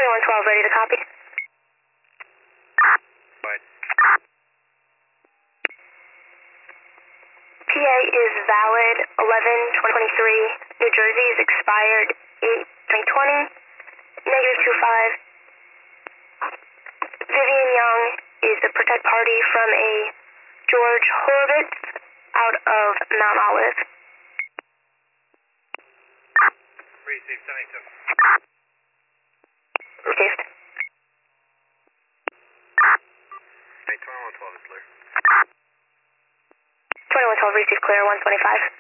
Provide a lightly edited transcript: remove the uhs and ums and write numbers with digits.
2112, ready to copy. Right. PA is valid 11/2023. New Jersey is expired 8/2020. -25. Vivian Young is the protect party from a George Horvitz out of Mount Olive. Received, 72. Received. 2112 is clear. 2112, received clear, 125.